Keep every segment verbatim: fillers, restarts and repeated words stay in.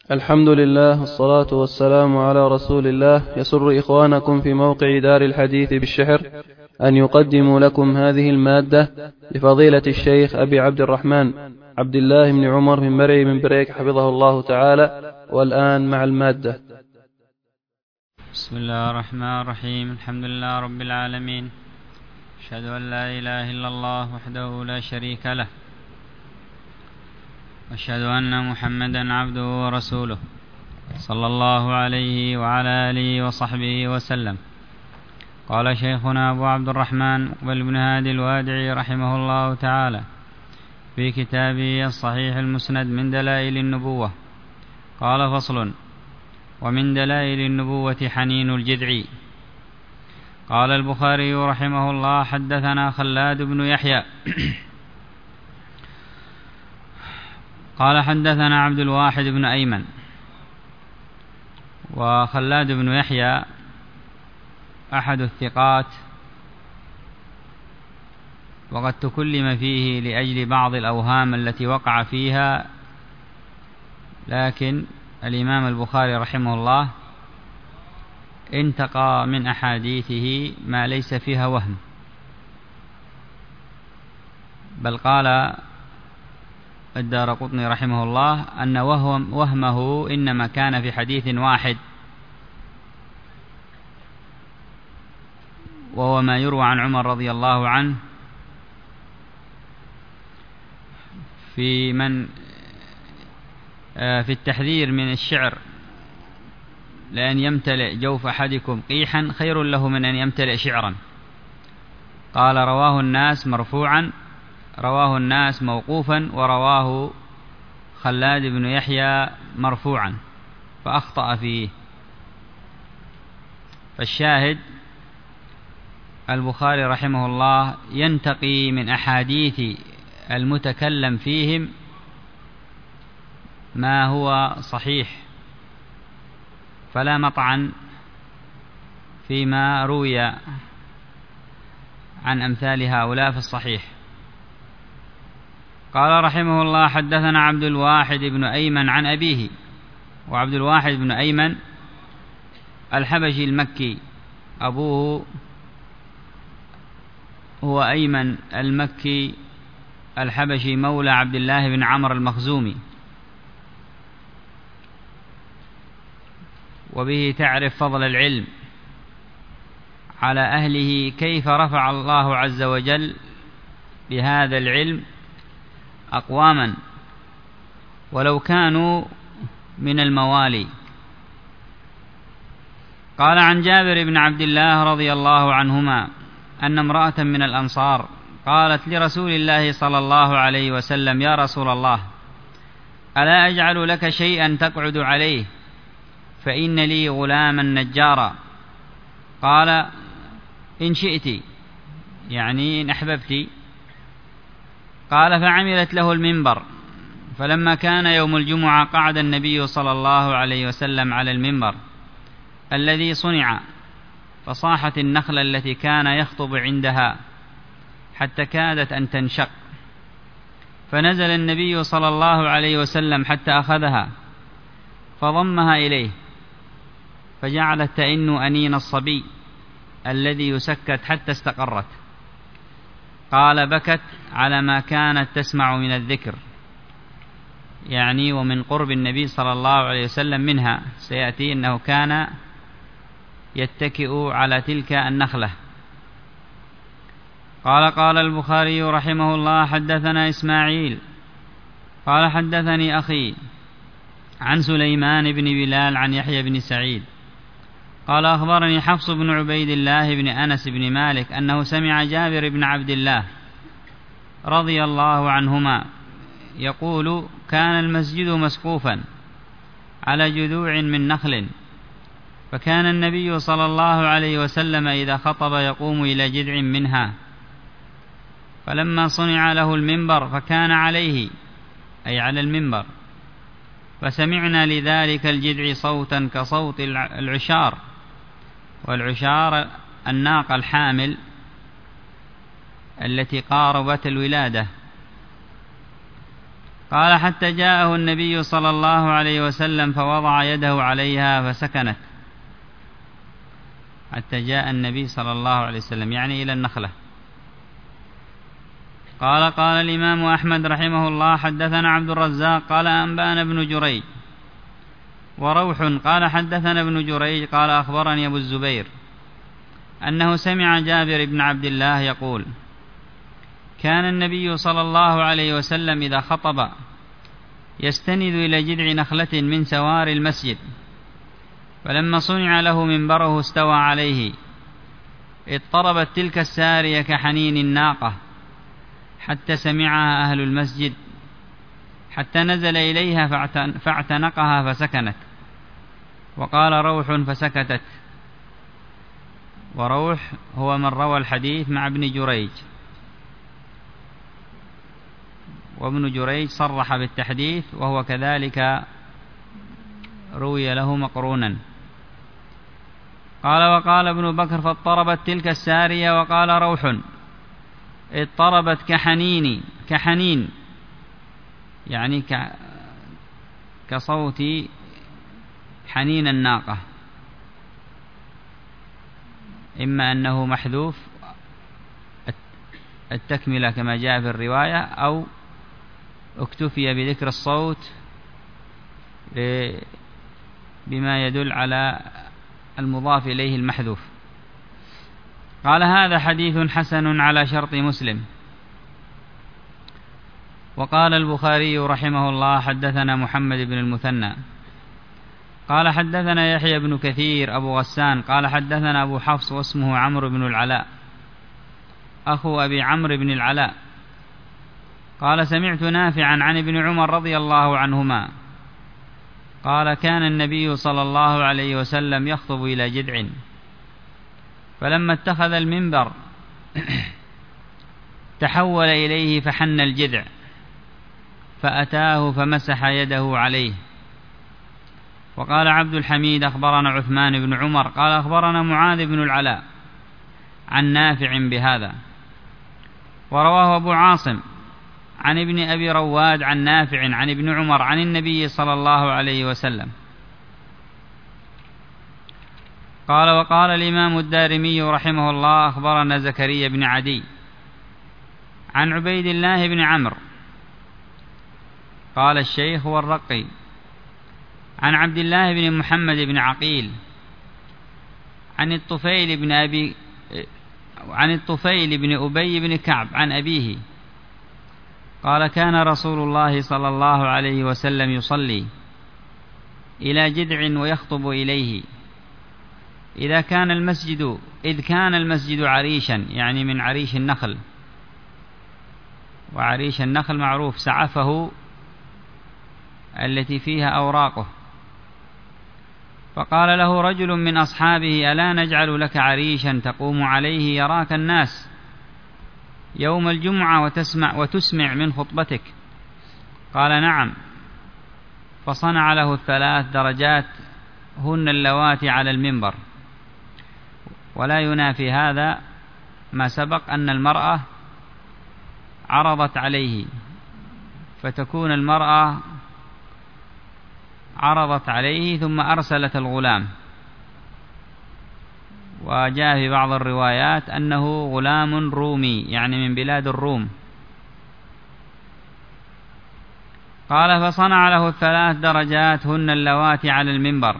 الحمد لله والصلاة والسلام على رسول الله. يسر إخوانكم في موقع دار الحديث بالشحر أن يقدموا لكم هذه المادة لفضيلة الشيخ أبي عبد الرحمن عبد الله بن عمر بن مرعي بن بريك حفظه الله تعالى. والآن مع المادة. بسم الله الرحمن الرحيم. الحمد لله رب العالمين، أشهد أن لا إله إلا الله وحده لا شريك له، أشهد أن محمدا عبده ورسوله صلى الله عليه وعلى آله وصحبه وسلم. قال شيخنا أبو عبد الرحمن مقبل بن هادي الوادعي رحمه الله تعالى في كتابه الصحيح المسند من دلائل النبوة، قال: فصل: ومن دلائل النبوة حنين الجذع. قال البخاري رحمه الله: حدثنا خلاد بن يحيى قال حدثنا عبد الواحد بن أيمن. وخلاد بن يحيى أحد الثقات، وقد تكلم فيه لأجل بعض الأوهام التي وقع فيها، لكن الإمام البخاري رحمه الله انتقى من أحاديثه ما ليس فيها وهم، بل قال الدارقطني رحمه الله أن وهم وهمه إنما كان في حديث واحد، وهو ما يروى عن عمر رضي الله عنه في من في التحذير من الشعر: لأن يمتلئ جوف أحدكم قيحا خير له من أن يمتلئ شعرا. قال: رواه الناس مرفوعا، رواه الناس موقوفا، ورواه خلاد بن يحيى مرفوعا، فأخطأ فيه. فالشاهد البخاري رحمه الله ينتقي من أحاديث المتكلم فيهم ما هو صحيح، فلا مطعن فيما روي عن أمثال هؤلاء في الصحيح. قال رحمه الله: حدثنا عبد الواحد بن أيمن عن أبيه. وعبد الواحد بن أيمن الحبشي المكي، أبوه هو أيمن المكي الحبشي مولى عبد الله بن عمرو المخزومي، وبه تعرف فضل العلم على أهله، كيف رفع الله عز وجل بهذا العلم أقواما ولو كانوا من الموالي. قال: عن جابر بن عبد الله رضي الله عنهما أن امرأة من الأنصار قالت لرسول الله صلى الله عليه وسلم: يا رسول الله، ألا أجعل لك شيئا تقعد عليه، فإن لي غلاما نجارا. قال: إن شئت، يعني إن أحببت. قال: فعملت له المنبر. فلما كان يوم الجمعة قعد النبي صلى الله عليه وسلم على المنبر الذي صنع، فصاحت النخلة التي كان يخطب عندها حتى كادت أن تنشق، فنزل النبي صلى الله عليه وسلم حتى أخذها فضمها إليه، فجعلت تئن أنين الصبي الذي يسكت حتى استقرت. قال: بكت على ما كانت تسمع من الذكر، يعني ومن قرب النبي صلى الله عليه وسلم منها، سيأتي أنه كان يتكئ على تلك النخلة. قال: قال البخاري رحمه الله: حدثنا إسماعيل قال حدثني أخي عن سليمان بن بلال عن يحيى بن سعيد قال: أخبرني حفص بن عبيد الله بن أنس بن مالك أنه سمع جابر بن عبد الله رضي الله عنهما يقول: كان المسجد مسقوفا على جذوع من نخل، فكان النبي صلى الله عليه وسلم إذا خطب يقوم إلى جذع منها، فلما صنع له المنبر فكان عليه، أي على المنبر، فسمعنا لذلك الجذع صوتا كصوت العشار، والعشار الناقة الحامل التي قاربت الولادة. قال حتى جاءه النبي صلى الله عليه وسلم فوضع يده عليها فسكنت. حتى جاء النبي صلى الله عليه وسلم يعني إلى النخلة. قال قال الإمام أحمد رحمه الله حدثنا عبد الرزاق قال أنبأنا ابن جريج وروح قال حدثنا ابن جريج قال أخبرني أبو الزبير أنه سمع جابر بن عبد الله يقول كان النبي صلى الله عليه وسلم إذا خطب يستند إلى جذع نخلة من سوار المسجد، فلما صنع له منبره استوى عليه، اضطربت تلك السارية كحنين الناقة حتى سمعها أهل المسجد، حتى نزل إليها فاعتنقها فسكنت. وقال روح فسكتت. وروح هو من روى الحديث مع ابن جريج، وابن جريج صرح بالتحديث وهو كذلك روي له مقرونا. قال وقال ابن بكر فاضطربت تلك السارية، وقال روح اضطربت كحنين كحنين يعني كصوت حنين الناقة، إما أنه محذوف التكملة كما جاء في الرواية، أو اكتفي بذكر الصوت بما يدل على المضاف إليه المحذوف. قال هذا حديث حسن على شرط مسلم. وقال البخاري رحمه الله حدثنا محمد بن المثنى قال حدثنا يحيى بن كثير أبو غسان قال حدثنا أبو حفص واسمه عمرو بن العلاء أخو أبي عمرو بن العلاء قال سمعت نافعا عن ابن عمر رضي الله عنهما قال كان النبي صلى الله عليه وسلم يخطب إلى جذع، فلما اتخذ المنبر تحول إليه فحن الجذع، فأتاه فمسح يده عليه. وقال عبد الحميد أخبرنا عثمان بن عمر قال أخبرنا معاذ بن العلاء عن نافع بهذا. ورواه أبو عاصم عن ابن أبي رواد عن نافع عن ابن عمر عن النبي صلى الله عليه وسلم. قال وقال الإمام الدارمي رحمه الله أخبرنا زكريا بن عدي عن عبيد الله بن عمرو قال الشيخ والرقي عن عبد الله بن محمد بن عقيل عن الطفيل بن أبي عن الطفيل بن أبي بن كعب عن أبيه قال كان رسول الله صلى الله عليه وسلم يصلي إلى جذع ويخطب إليه إذا كان المسجد إذ كان المسجد عريشا، يعني من عريش النخل، وعريش النخل معروف سعفه التي فيها أوراقه. فقال له رجل من أصحابه ألا نجعل لك عريشا تقوم عليه يراك الناس يوم الجمعة وتسمع, وتسمع من خطبتك؟ قال نعم. فصنع له الثلاث درجات هن اللواتي على المنبر. ولا ينافي هذا ما سبق أن المرأة عرضت عليه، فتكون المرأة عرضت عليه ثم أرسلت الغلام. وجاء في بعض الروايات أنه غلام رومي يعني من بلاد الروم. قال فصنع له الثلاث درجات هن اللواتي على المنبر.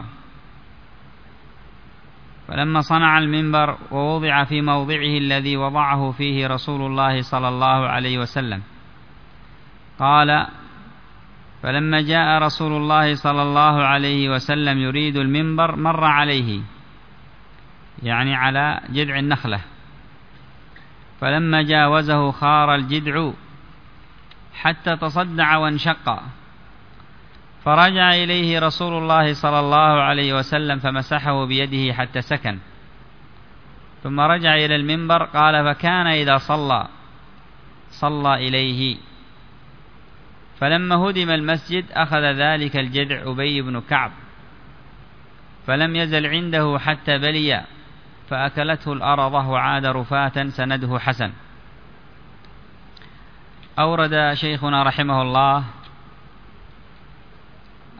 فلما صنع المنبر ووضع في موضعه الذي وضعه فيه رسول الله صلى الله عليه وسلم، قال فلما جاء رسول الله صلى الله عليه وسلم يريد المنبر مر عليه، يعني على جذع النخلة، فلما جاوزه خار الجذع حتى تصدع وانشق، فرجع إليه رسول الله صلى الله عليه وسلم فمسحه بيده حتى سكن، ثم رجع إلى المنبر. قال فكان إذا صلى صلى إليه. فلما هدم المسجد أخذ ذلك الجذع أبي بن كعب فلم يزل عنده حتى بلي، فأكلته الأرضة وعاد رفاة. سنده حسن. أورد شيخنا رحمه الله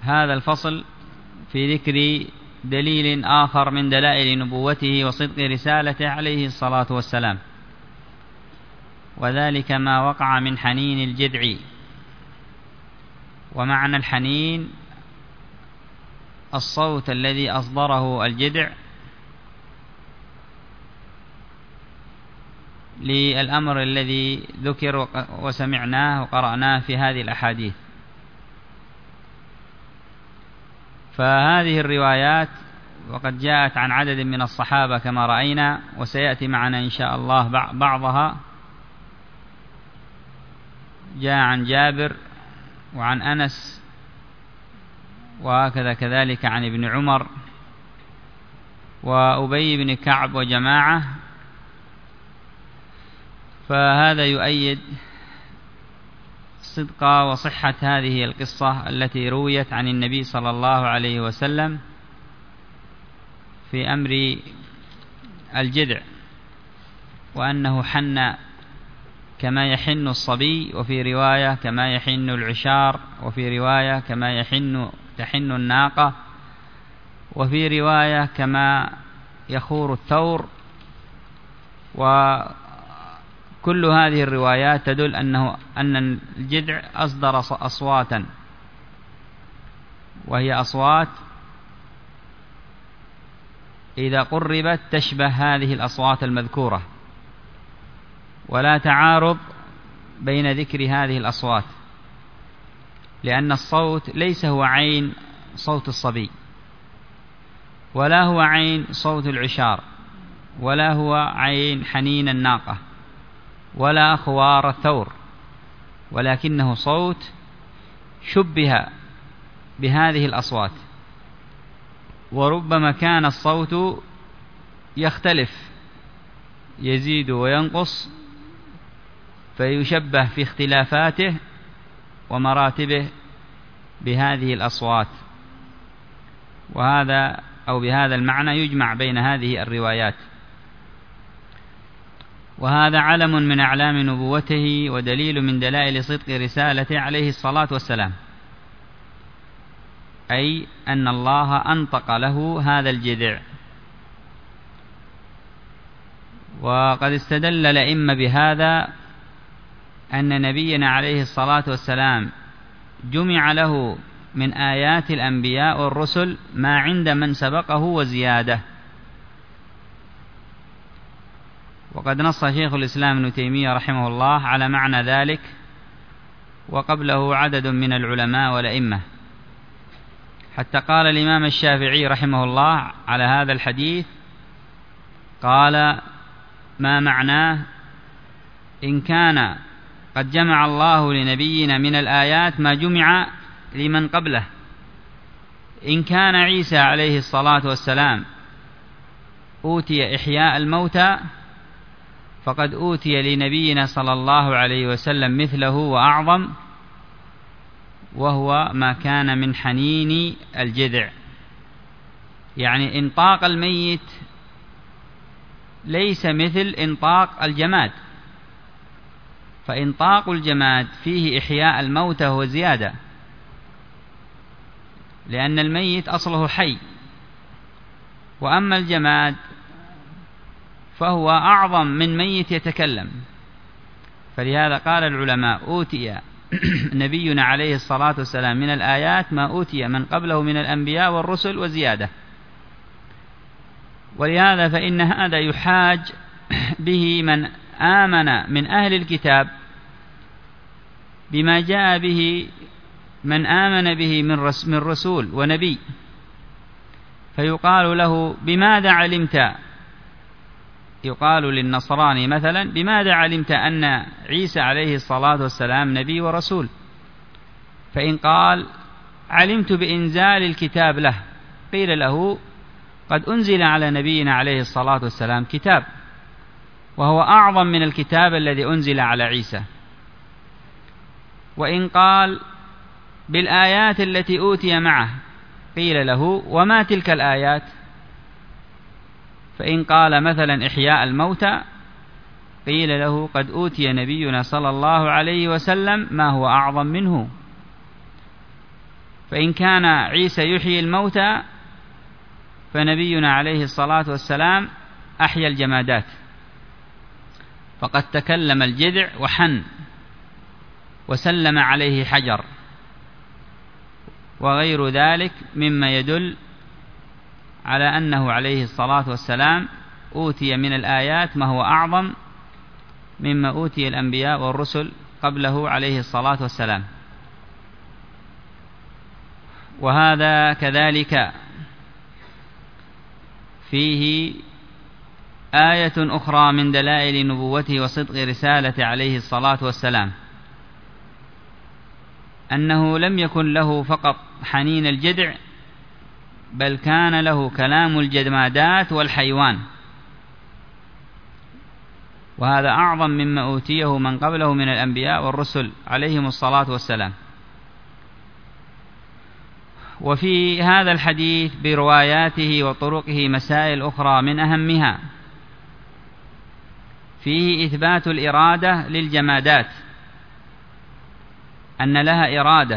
هذا الفصل في ذكر دليل آخر من دلائل نبوته وصدق رسالته عليه الصلاة والسلام، وذلك ما وقع من حنين الجذع. ومعنى الحنين الصوت الذي أصدره الجذع للأمر الذي ذكر وسمعناه وقرأناه في هذه الأحاديث. فهذه الروايات وقد جاءت عن عدد من الصحابة كما رأينا، وسيأتي معنا إن شاء الله بعضها. جاء عن جابر وعن أنس، وهكذا كذلك عن ابن عمر وأبي بن كعب وجماعة. فهذا يؤيد صدق وصحة هذه القصة التي رويت عن النبي صلى الله عليه وسلم في أمر الجذع، وأنه حن كما يحن الصبي، وفي رواية كما يحن العشار، وفي رواية كما يحن تحن الناقة، وفي رواية كما يخور الثور. وكل هذه الروايات تدل أنه أن الجذع أصدر أصواتا، وهي أصوات إذا قربت تشبه هذه الأصوات المذكورة، ولا تعارض بين ذكر هذه الأصوات، لأن الصوت ليس هو عين صوت الصبي، ولا هو عين صوت العشار، ولا هو عين حنين الناقة، ولا خوار الثور، ولكنه صوت شبه بهذه الأصوات. وربما كان الصوت يختلف، يزيد وينقص، فيشبه في اختلافاته ومراتبه بهذه الأصوات. وهذا أو بهذا المعنى يجمع بين هذه الروايات. وهذا علم من أعلام نبوته ودليل من دلائل صدق رسالته عليه الصلاة والسلام، أي أن الله أنطق له هذا الجذع. وقد استدل الأئمة بهذا أن نبينا عليه الصلاة والسلام جمع له من آيات الأنبياء والرسل ما عند من سبقه وزيادة. وقد نص شيخ الإسلام ابن تيمية رحمه الله على معنى ذلك، وقبله عدد من العلماء والأئمة، حتى قال الإمام الشافعي رحمه الله على هذا الحديث، قال: ما معناه إن كان قد جمع الله لنبينا من الآيات ما جمع لمن قبله. إن كان عيسى عليه الصلاة والسلام أوتي إحياء الموتى، فقد أوتي لنبينا صلى الله عليه وسلم مثله وأعظم، وهو ما كان من حنين الجذع. يعني إنطاق الميت ليس مثل إنطاق الجماد، فإنطاق الجماد فيه إحياء الموتى وزيادة، لأن الميت أصله حي، وأما الجماد فهو أعظم من ميت يتكلم. فلهذا قال العلماء: أوتي نبينا عليه الصلاة والسلام من الآيات ما أوتي من قبله من الأنبياء والرسل وزيادة. ولهذا فإن هذا يحاج به من آمن من أهل الكتاب بما جاء به من آمن به من رسول ونبي، فيقال له: بماذا علمت؟ يقال للنصراني مثلا: بماذا علمت أن عيسى عليه الصلاة والسلام نبي ورسول؟ فإن قال: علمت بإنزال الكتاب له، قيل له: قد أنزل على نبينا عليه الصلاة والسلام كتاب، وهو أعظم من الكتاب الذي أنزل على عيسى. وإن قال: بالآيات التي أوتي معه، قيل له: وما تلك الآيات؟ فإن قال مثلا إحياء الموتى، قيل له: قد أوتي نبينا صلى الله عليه وسلم ما هو أعظم منه. فإن كان عيسى يحيي الموتى فنبينا عليه الصلاة والسلام أحيا الجمادات، فقد تكلم الجذع وحن وسلم عليه حجر وغير ذلك مما يدل على أنه عليه الصلاة والسلام أوتي من الآيات ما هو أعظم مما أوتي الأنبياء والرسل قبله عليه الصلاة والسلام. وهذا كذلك فيه آية أخرى من دلائل نبوته وصدق رسالة عليه الصلاة والسلام، أنه لم يكن له فقط حنين الجذع، بل كان له كلام الجمادات والحيوان، وهذا أعظم مما أوتيه من قبله من الأنبياء والرسل عليهم الصلاة والسلام. وفي هذا الحديث برواياته وطرقه مسائل أخرى، من أهمها فيه إثبات الإرادة للجمادات، أن لها إرادة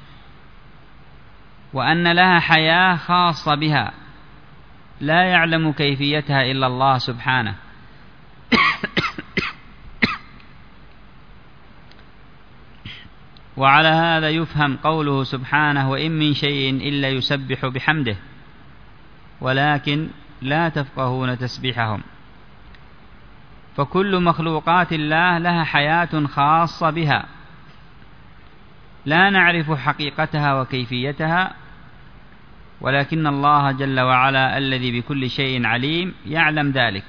وأن لها حياة خاصة بها لا يعلم كيفيتها إلا الله سبحانه. وعلى هذا يفهم قوله سبحانه: وإن من شيء إلا يسبح بحمده ولكن لا تفقهون تسبيحهم. فكل مخلوقات الله لها حياة خاصة بها لا نعرف حقيقتها وكيفيتها، ولكن الله جل وعلا الذي بكل شيء عليم يعلم ذلك.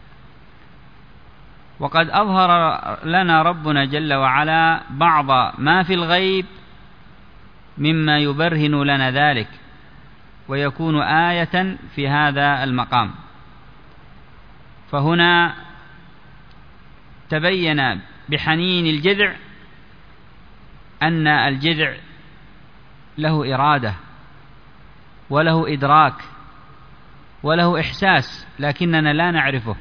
وقد أظهر لنا ربنا جل وعلا بعض ما في الغيب مما يبرهن لنا ذلك ويكون آية في هذا المقام. فهنا تبين بحنين الجذع أن الجذع له إرادة وله إدراك وله إحساس، لكننا لا نعرفه،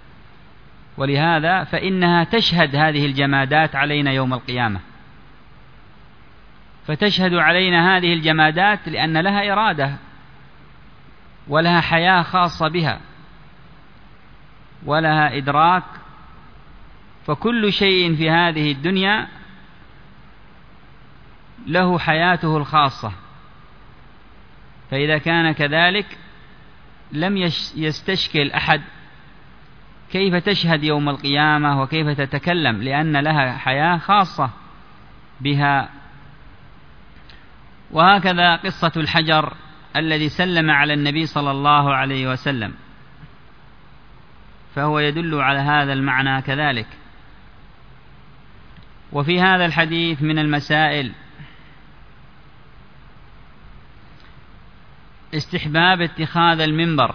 ولهذا فإنها تشهد هذه الجمادات علينا يوم القيامة، فتشهد علينا هذه الجمادات لأن لها إرادة ولها حياة خاصة بها ولها إدراك. فكل شيء في هذه الدنيا له حياته الخاصة، فإذا كان كذلك لم يستشكل أحد كيف تشهد يوم القيامة وكيف تتكلم، لأن لها حياة خاصة بها. وهكذا قصة الحجر الذي سلم على النبي صلى الله عليه وسلم، فهو يدل على هذا المعنى كذلك. وفي هذا الحديث من المسائل استحباب اتخاذ المنبر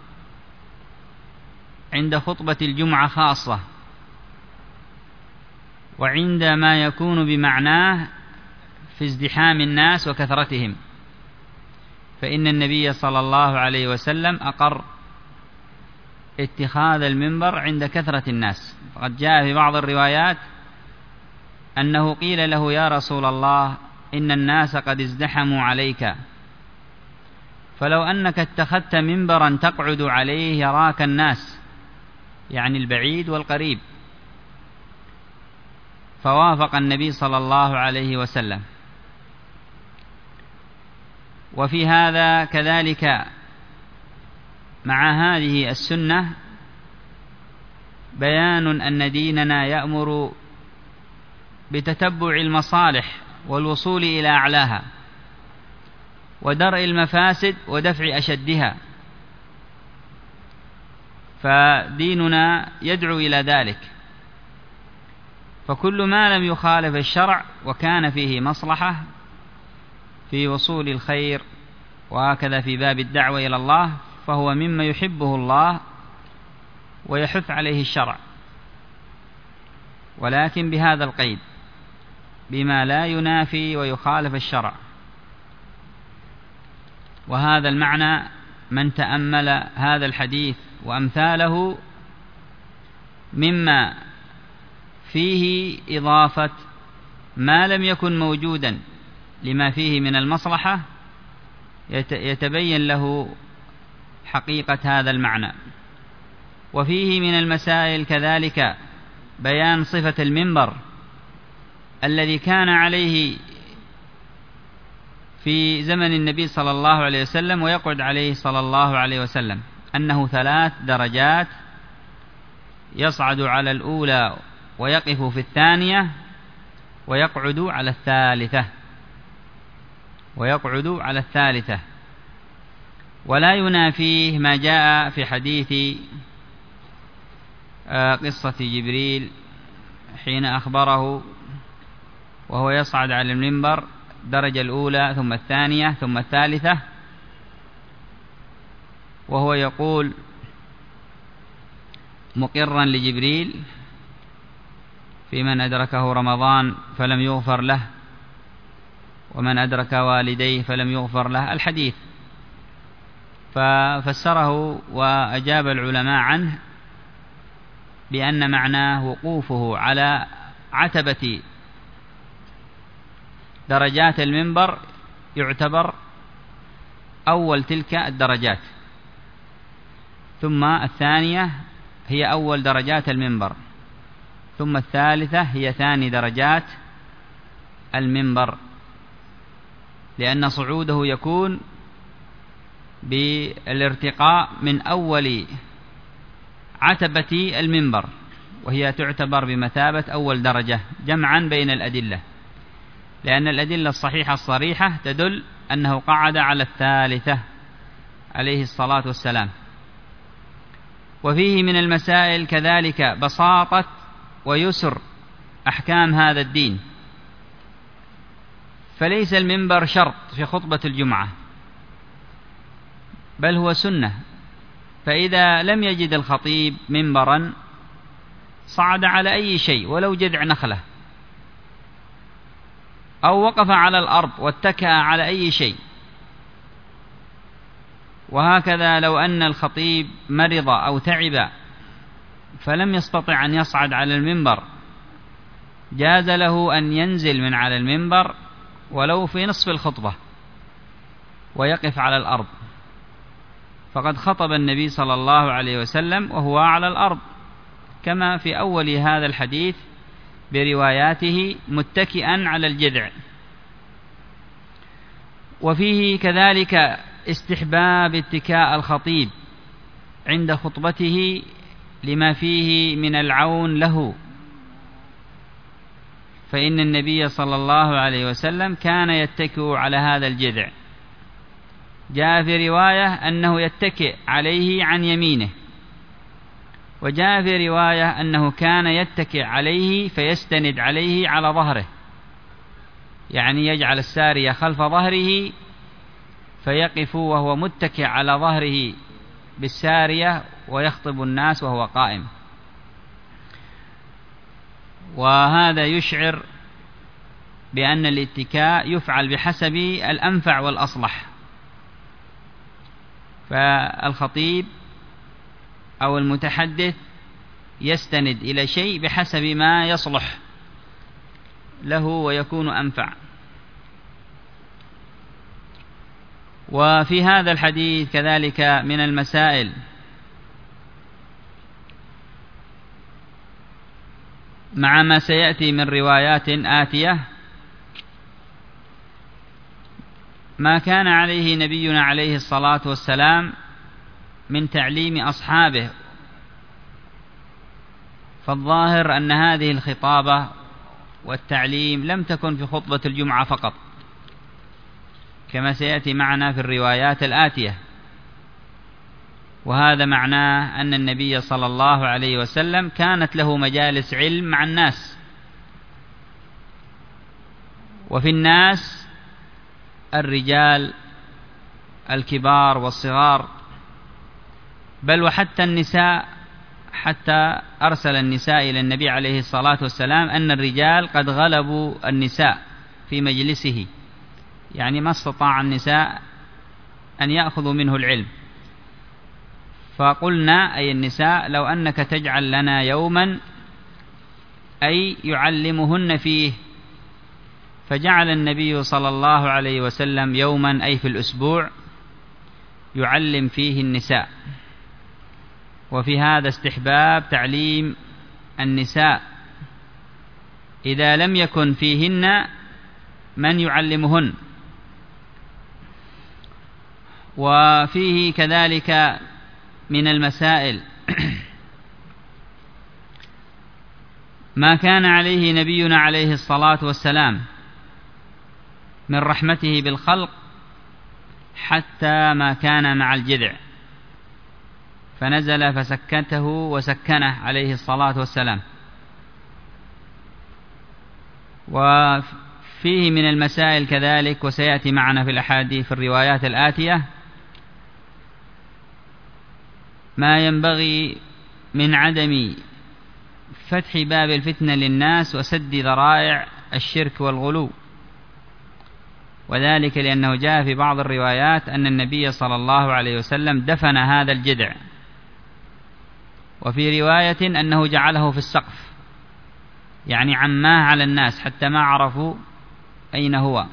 عند خطبة الجمعة خاصة، وعندما يكون بمعناه في ازدحام الناس وكثرتهم، فإن النبي صلى الله عليه وسلم أقر اتخاذ المنبر عند كثرة الناس. فقد جاء في بعض الروايات أنه قيل له: يا رسول الله، إن الناس قد ازدحموا عليك، فلو أنك اتخذت منبرا تقعد عليه يراك الناس، يعني البعيد والقريب. فوافق النبي صلى الله عليه وسلم. وفي هذا كذلك مع هذه السنة بيان أن ديننا يأمر بتتبع المصالح والوصول إلى أعلاها، ودرء المفاسد ودفع أشدها، فديننا يدعو إلى ذلك. فكل ما لم يخالف الشرع وكان فيه مصلحة في وصول الخير، وهكذا في باب الدعوة إلى الله، فهو مما يحبه الله ويحث عليه الشرع، ولكن بهذا القيد: بما لا ينافي ويخالف الشرع. وهذا المعنى من تأمل هذا الحديث وأمثاله مما فيه إضافة ما لم يكن موجودا لما فيه من المصلحة يتبين له حقيقة هذا المعنى. وفيه من المسائل كذلك بيان صفة المنبر الذي كان عليه في زمن النبي صلى الله عليه وسلم ويقعد عليه صلى الله عليه وسلم، أنه ثلاث درجات، يصعد على الأولى ويقف في الثانية ويقعد على الثالثة ويقعد على الثالثة ولا ينافيه ما جاء في حديث قصة جبريل حين أخبره وهو يصعد على المنبر الدرجة الأولى ثم الثانية ثم الثالثة، وهو يقول مقرا لجبريل في من أدركه رمضان فلم يغفر له ومن أدرك والديه فلم يغفر له الحديث. ففسره وأجاب العلماء عنه بأن معناه وقوفه على عتبة درجات المنبر يعتبر أول تلك الدرجات، ثم الثانية هي أول درجات المنبر، ثم الثالثة هي ثاني درجات المنبر، لأن صعوده يكون بالارتقاء من أول عتبة المنبر، وهي تعتبر بمثابة أول درجة جمعا بين الأدلة، لأن الأدلة الصحيحة الصريحة تدل أنه قعد على الثالثة عليه الصلاة والسلام. وفيه من المسائل كذلك بساطة ويسر أحكام هذا الدين، فليس المنبر شرط في خطبة الجمعة بل هو سنة، فإذا لم يجد الخطيب منبرا صعد على أي شيء ولو جذع نخلة، أو وقف على الأرض واتكأ على أي شيء. وهكذا لو أن الخطيب مرض أو تعب فلم يستطع أن يصعد على المنبر جاز له أن ينزل من على المنبر ولو في نصف الخطبة ويقف على الأرض، فقد خطب النبي صلى الله عليه وسلم وهو على الأرض، كما في أول هذا الحديث برواياته متكئا على الجذع. وفيه كذلك استحباب اتكاء الخطيب عند خطبته لما فيه من العون له، فإن النبي صلى الله عليه وسلم كان يتكئ على هذا الجذع، جاء في رواية أنه يتكئ عليه عن يمينه، وجاء في رواية أنه كان يتكئ عليه فيستند عليه على ظهره، يعني يجعل السارية خلف ظهره فيقف وهو متكئ على ظهره بالسارية ويخطب الناس وهو قائم. وهذا يشعر بأن الاتكاء يفعل بحسب الأنفع والأصلح، فالخطيب أو المتحدث يستند إلى شيء بحسب ما يصلح له ويكون أنفع. وفي هذا الحديث كذلك من المسائل مع ما سيأتي من روايات آتية ما كان عليه نبينا عليه الصلاة والسلام من تعليم أصحابه، فالظاهر أن هذه الخطابة والتعليم لم تكن في خطبة الجمعة فقط، كما سيأتي معنا في الروايات الآتية، وهذا معناه أن النبي صلى الله عليه وسلم كانت له مجالس علم مع الناس، وفي الناس الرجال الكبار والصغار، بل وحتى النساء، حتى أرسل النساء إلى النبي عليه الصلاة والسلام أن الرجال قد غلبوا النساء في مجلسه، يعني ما استطاع النساء أن يأخذوا منه العلم، فقلنا أي النساء لو أنك تجعل لنا يوما أي يعلمهن فيه فجعل النبي صلى الله عليه وسلم يوما أي في الأسبوع يعلم فيه النساء. وفي هذا استحباب تعليم النساء إذا لم يكن فيهن من يعلمهن. وفيه كذلك من المسائل ما كان عليه نبينا عليه الصلاة والسلام من رحمته بالخلق حتى ما كان مع الجذع، فنزل فسكته وسكنه عليه الصلاة والسلام. وفيه من المسائل كذلك، وسيأتي معنا في الأحاديث في الروايات الآتية، ما ينبغي من عدم فتح باب الفتنة للناس وسد ذرائع الشرك والغلو، وذلك لأنه جاء في بعض الروايات أن النبي صلى الله عليه وسلم دفن هذا الجذع، وفي رواية أنه جعله في السقف، يعني عماه على الناس حتى ما عرفوا أين هو.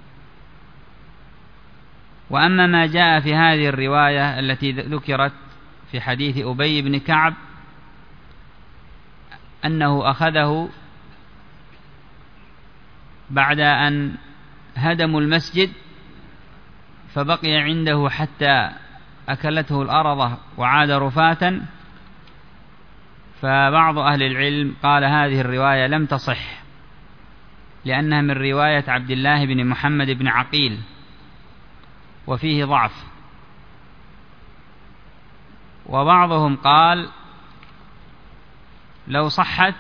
وأما ما جاء في هذه الرواية التي ذكرت في حديث أبي بن كعب أنه أخذه بعد أن هدموا المسجد فبقي عنده حتى أكلته الأرض وعاد رفاتا، فبعض أهل العلم قال هذه الرواية لم تصح لأنها من رواية عبد الله بن محمد بن عقيل وفيه ضعف. وبعضهم قال لو صحت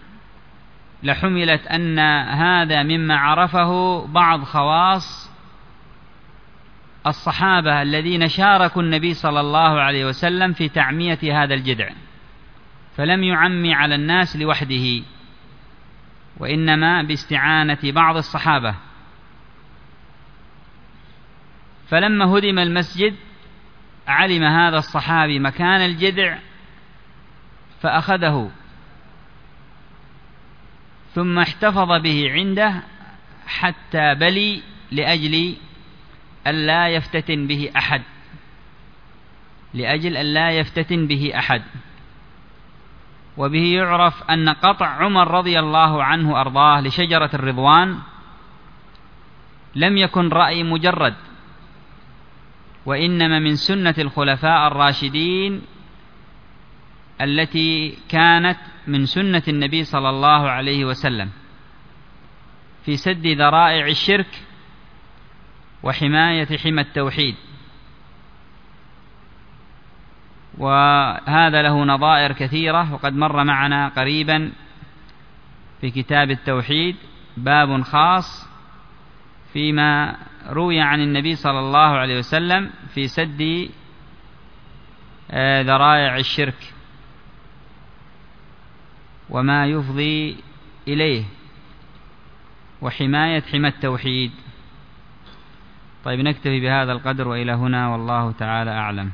لحملت أن هذا مما عرفه بعض خواص الصحابة الذين شاركوا النبي صلى الله عليه وسلم في تعمية هذا الجذع، فلم يعمي على الناس لوحده، وإنما باستعانة بعض الصحابة. فلما هدم المسجد علم هذا الصحابي مكان الجذع فأخذه، ثم احتفظ به عنده حتى بلي لأجل ألا يفتتن به أحد لأجل ألا يفتتن به أحد وبه يعرف أن قطع عمر رضي الله عنه أرضاه لشجرة الرضوان لم يكن رأي مجرد، وإنما من سنة الخلفاء الراشدين التي كانت من سنة النبي صلى الله عليه وسلم في سد ذرائع الشرك وحماية حمى التوحيد. وهذا له نظائر كثيرة، وقد مر معنا قريبا في كتاب التوحيد باب خاص فيما روي عن النبي صلى الله عليه وسلم في سد ذرائع الشرك وما يفضي إليه وحماية حمى التوحيد. طيب نكتفي بهذا القدر وإلى هنا، والله تعالى أعلم.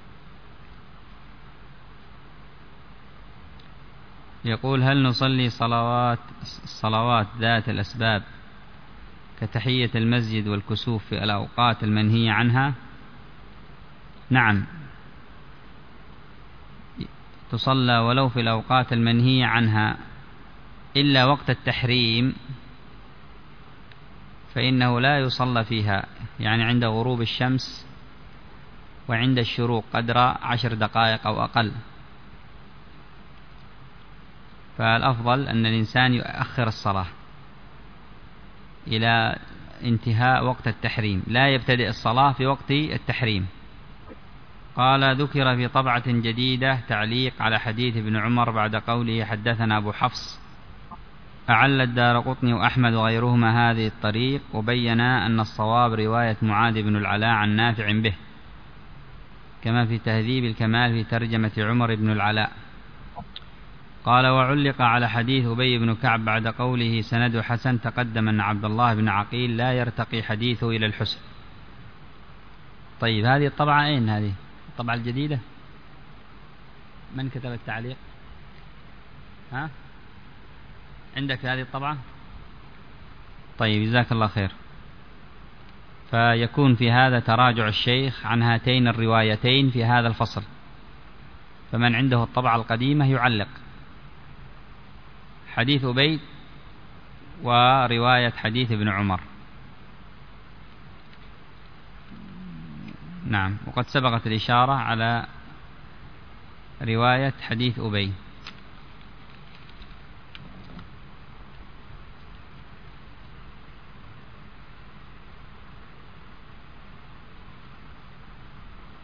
يقول: هل نصلي صلوات الصلوات ذات الأسباب كتحية المسجد والكسوف في الأوقات المنهية عنها؟ نعم، تصلى ولو في الأوقات المنهية عنها، إلا وقت التحريم فإنه لا يصلى فيها، يعني عند غروب الشمس وعند الشروق قدر عشر دقائق أو أقل. فالأفضل أن الإنسان يؤخر الصلاة إلى انتهاء وقت التحريم، لا يبتدئ الصلاة في وقت التحريم. قال: ذكر في طبعة جديدة تعليق على حديث ابن عمر بعد قوله حدثنا أبو حفص، أعل الدارقطني وأحمد وغيرهما هذه الطريق، وبينا أن الصواب رواية معاذ بن العلاء عن نافع به، كما في تهذيب الكمال في ترجمة عمر بن العلاء. قال: وعلق على حديث أبي بن كعب بعد قوله سند حسن، تقدم أن عبد الله بن عقيل لا يرتقي حديثه إلى الحسن. طيب هذه الطبعة أين؟ هذه الطبعة الجديدة من كتب التعليق؟ ها عندك هذه الطبعة؟ طيب جزاك الله خير. فيكون في هذا تراجع الشيخ عن هاتين الروايتين في هذا الفصل، فمن عنده الطبعة القديمة يعلق حديث أبي ورواية حديث ابن عمر. نعم، وقد سبقت الإشارة على رواية حديث أبي.